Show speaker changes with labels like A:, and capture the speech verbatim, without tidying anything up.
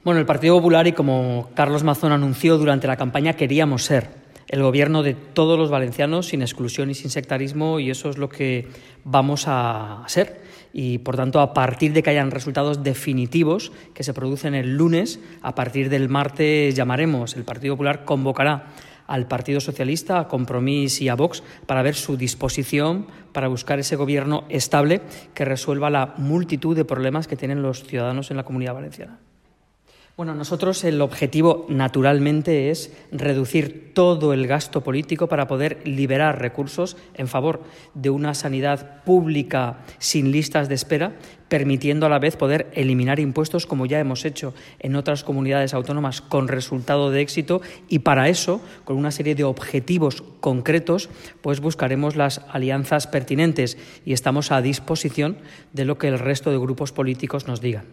A: Bueno, el Partido Popular, y como Carlos Mazón anunció durante la campaña, queríamos ser el gobierno de todos los valencianos, sin exclusión y sin sectarismo, y eso es lo que vamos a ser. Y, por tanto, a partir de que hayan resultados definitivos que se producen el lunes, a partir del martes llamaremos, el Partido Popular convocará al Partido Socialista, a Compromís y a Vox para ver su disposición para buscar ese gobierno estable que resuelva la multitud de problemas que tienen los ciudadanos en la Comunidad Valenciana. Bueno, nosotros el objetivo naturalmente es reducir todo el gasto político para poder liberar recursos en favor de una sanidad pública sin listas de espera, permitiendo a la vez poder eliminar impuestos como ya hemos hecho en otras comunidades autónomas con resultado de éxito, y para eso, con una serie de objetivos concretos, pues buscaremos las alianzas pertinentes y estamos a disposición de lo que el resto de grupos políticos nos digan.